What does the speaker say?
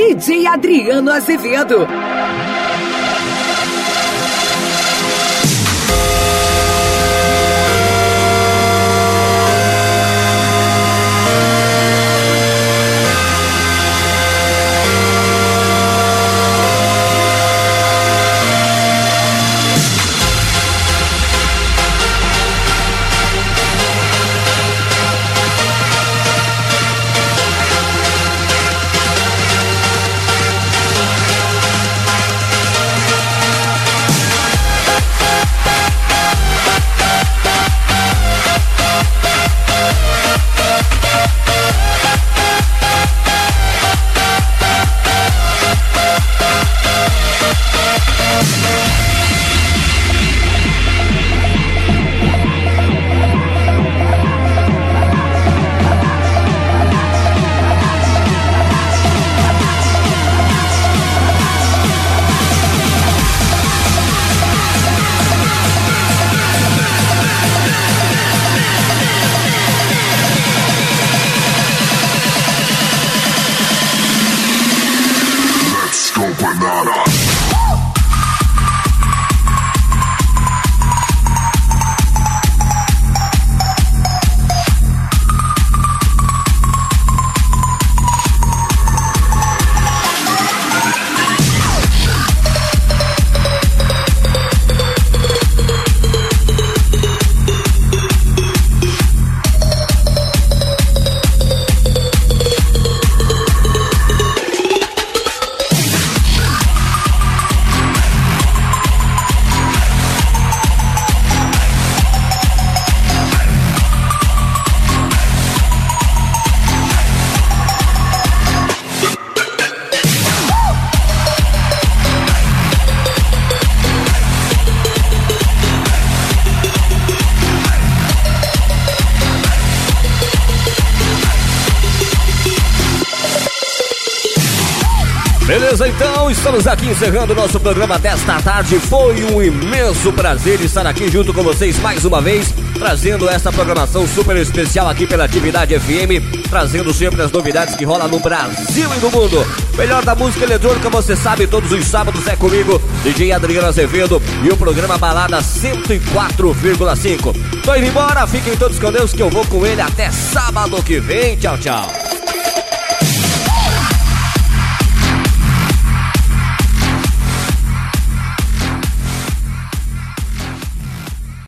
DJ Adriano Azevedo. Beleza, então, estamos aqui encerrando o nosso programa desta tarde. Foi um imenso prazer estar aqui junto com vocês mais uma vez, trazendo essa programação super especial aqui pela Atividade FM, trazendo sempre as novidades que rolam no Brasil e no mundo. Melhor da música eletrônica, você sabe, todos os sábados é comigo, DJ Adriano Azevedo, e o programa Balada 104,5. Tô indo embora, fiquem todos com Deus que eu vou com ele até sábado que vem. Tchau, tchau.